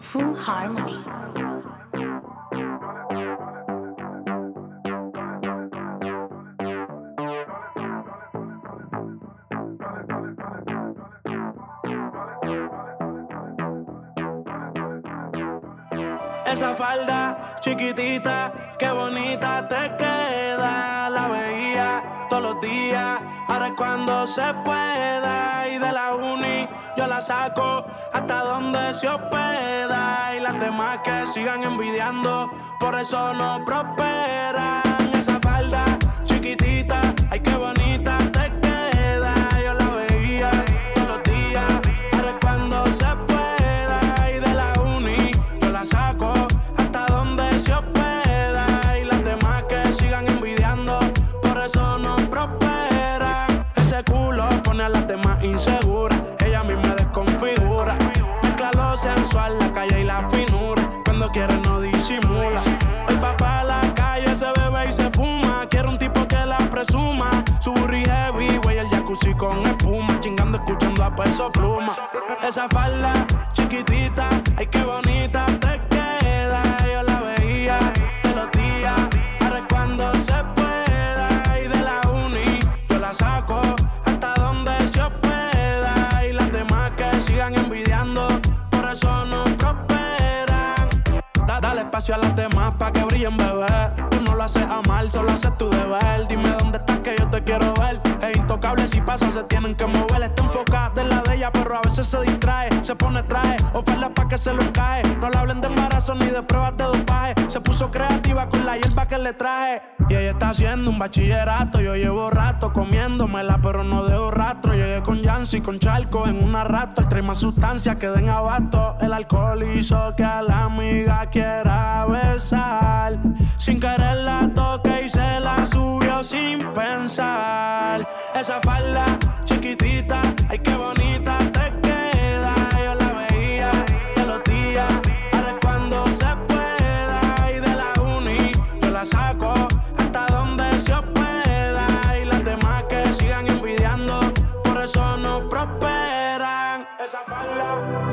Full Harmony. Esa falda chiquitita, qué bonita te queda. La veía todos los días, ahora es cuando se pueda. Y de la uni yo la saco hasta donde se hospeda. Y las demás que sigan envidiando, por eso no prosperan. Esa falda chiquitita, ay qué bonita te queda. Yo la veía todos los días, ahora es cuando se pueda. Y de la uni yo la saco hasta donde se hospeda. Y las demás que sigan envidiando, por eso no prosperan. Ese culo pone a las demás inseguras, ella misma desconfigura. Mezcla lo sensual, la calle y la finura, cuando quiere no disimula. Hoy va pa' la calle, se bebe y se fuma. Quiere un tipo que la presuma. Su burri heavy, güey, el jacuzzi con espuma. Chingando, escuchando a Peso Pluma. Esa falda chiquitita, ay qué bonita te queda. Yo la veía todos los días, ahora es cuando se pueda. Y de la uni yo la saco hasta donde se hospeda. Y las demás que sigan envidiando, por eso no prosperan. Dale espacio a las demás pa' que brillen, bebé. Tú no lo haces a mal, solo haces tu deber. Dime dónde estás que yo te quiero ver. Es intocable, si pasa se tienen que mover. Está enfocada en la de ella, pero a veces se distrae. Se pone traje, oferta pa' que se lo encaje. No le hablen de embarazo ni de pruebas de dopaje. Se puso creativa con la hierba que le traje. Y ella está haciendo un bachillerato. Yo llevo rato comiéndomela, pero no dejo rastro. Llegué con Yancy, con Charco en una rato. El trae más sustancias que den abasto. El alcohol hizo que a la amiga quiera besar. Sin querer la toqué y se la subió sin pensar. Esa falda chiquitita, ay qué bonita te queda. Yo la veía todos los días, ahora es cuando se pueda. Y de la uni yo la saco hasta donde se hospeda. Y las demás que sigan envidiando, por eso no prosperan. Esa falda